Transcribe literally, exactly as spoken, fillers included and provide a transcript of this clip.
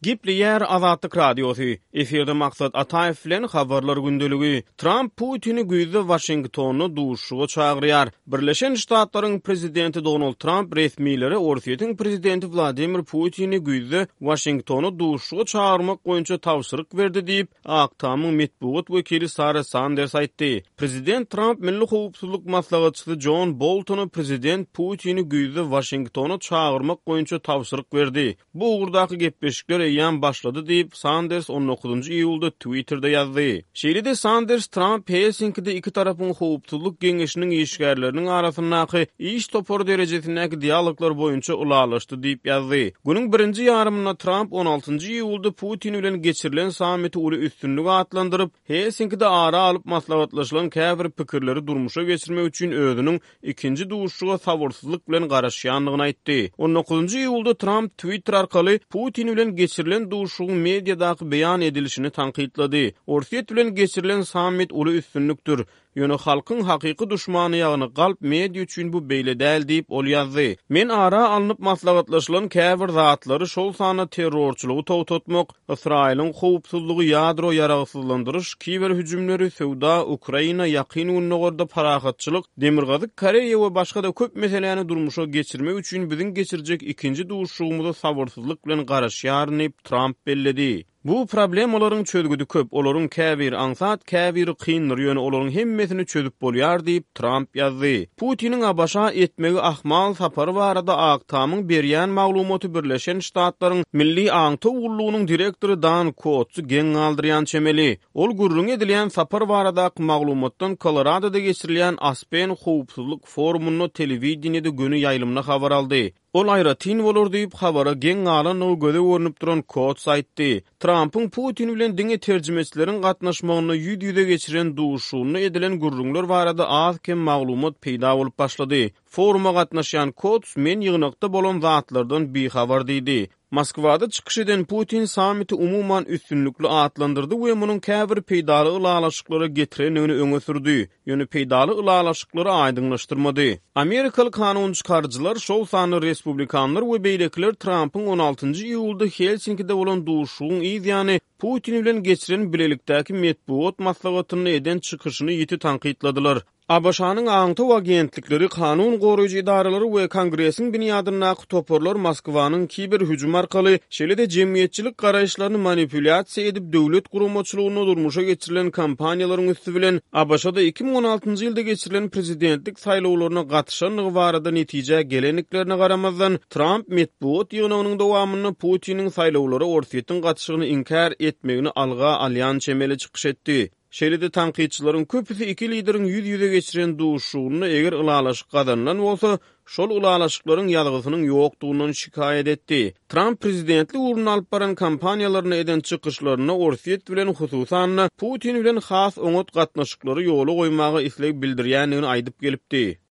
Gipli yer Azatlyk radiosu. Eferde maksat Ataev bilen habarlar gündeligi. Trump Putin'i güýzde Washingtony duşuga çagyrýar. Birleşen Ştatlaryň prezidenti Donald Trump resmileri Orsiýetiň prezidenti Vladimir Putin'i güýzde Washingtony duşuga çagyrmak boýunça tawsyryk berdi diýip Aktamyň metbuat wekili Sarah Sanders aýtdy. Prezident Trump milli howpsuzlyk maslahatçysy John Bolton'a prezident Putin'i güýzde Washingtony çagyrmak boýunça tawsyryk berdi. Bu ugurdaky gepleşikler yan başladı diýip Sanders on dokuzunçy iýulda Twitter'da ýazdy. Şeýle Sanders Trump Helsinki'de iki tarapyň howpsuzlyk geňeşiniň işgärleriniň arasyndaky iş topor derejesindäki dialoglar boýunça ulalaşdy diýip ýazdy. Günüň birinji ýarymynda Trump on altıncı iýulda Putin bilen geçirilen sammiti uly üstünlügi atlandyryp Helsinki'de ara alyp maslahatlaşylan käbir pikirleri durmuşa geçirmek üçin özüniň ikinji duşuga sabursuzlyk bilen garaşýanlygyny aýtdy. on dokuzunçy iýulda Trump Twitter arkaly Putin bilen geçirilen duşugyň mediadaky beýan edilişini tanqidlady. Orsiýet bilen geçirilen sammit uly üstünlükdir. Ýöne halkyň hakyky duşmany ýagyny galp media üçin bu beýle däl diýip ol ýazdy. Men ara alınıp maslahatlaşylan käbir zatlary şol sany terrorçylygy towtatmak, Israýlyň howpsuzlygy ýadro ýaragysyzlandyryş, kiber hüjümleri, Sewda, Ukraina, ýakyn unnugorda parahatçylyk, demirgazyk Koreýa we başga da köp meselelerini durmuşa geçirmek üçin biziň geçirjek ikinji duşugymyza sabursuzlyk bilen garaşýar diýip Trump belledi. Bu problemalaryň çözgüdi köp, olaryň käbir aňsat, käbir kyndyr ýöne olaryň hemmesini çözüp bolýar diýip Trump ýazdy. Putiniň abaşa etmegi ahmal sapary barada Aktamyň berýän maglumaty Birleşen Ştatlaryň Milli Aňty Ugurlugynyň direktory Dan Coats geň aldyrýan çemeli. Ol gurrun edilýän sapar baradaky maglumatdan Colorado'da geçirilýän Aspen howpsuzlyk forumuny telewizionyada günü ýaýlymyna habar aldy. Ol aýratin bolar diýip habara geň alan o göze görünüp duran Coats aýtdy. Trump'ın Putin bilen diňe terjimesilerin gatnaşmagyny ýüz-ýüze geçiren duşugyny edilen gurrunlar barada az kem maglumat peýda bolup başlady. Foruma gatnaşan Coats men ýygnakda bolan zatlardan bir habar diýdi. Moskwada çykyş eden Putin sammiti umuman üstünlükli atlandyrdy we munyň käbir peýdaly ulalaşyklary getirenini öňe sürdi. Ýöne peýdaly ulalaşyklary aýdyňlaşdyrmady. Amerikaly kanun çykarjylar şol sany respublikanlar we beýlekler Trump'ın on altıncı iýulda Helsinki'de bolan duşugyň ýa-ni Putin bilen geçiren bilelikdäki metbuat maslahatyny eden çykyşyny ýiti tanqidladylar. Abaşanyň aňty agentlikleri, kanun goraýjy idaralary we kongresiň binýadyndaky toporlar Moskwanyň kiber hüjüm arkaly şeýle-de jemgyýetçilik garaýşlaryny manipulyasiýa edip döwlet guramaçylygyny durmuşa geçirilen kampaniýalaryň üstü bilen Abaşada iki bin on altıncı ýylda geçirilen prezidentlik saýlawlaryna gatnaşanlygy barada netije gelenliklerine garamazdan Trump metbuat ýygynynyň dowamyny Putiniň saýlawlary Orsiýetiň gatnaşygyny inkar etmegini alga alýan çemeli çykyş etdi. Şeýle-de tanqidçilaryň köpüsi iki lideriň ýüz-ýüze geçiren duşugyny eger ulalaşyk gazanlan bolsa, şol ulalaşyklaryň ýalgysynyň ýokdugyny şikaýet etdi. Trump prezidentli uruny alyp baran kampaniýalaryna eden çykyşlaryna Orsiýet bilen hususan Putin bilen has oňat gatnaşyklary ýoly goýmagy isleg bildirýändigini aýdyp gelipdi.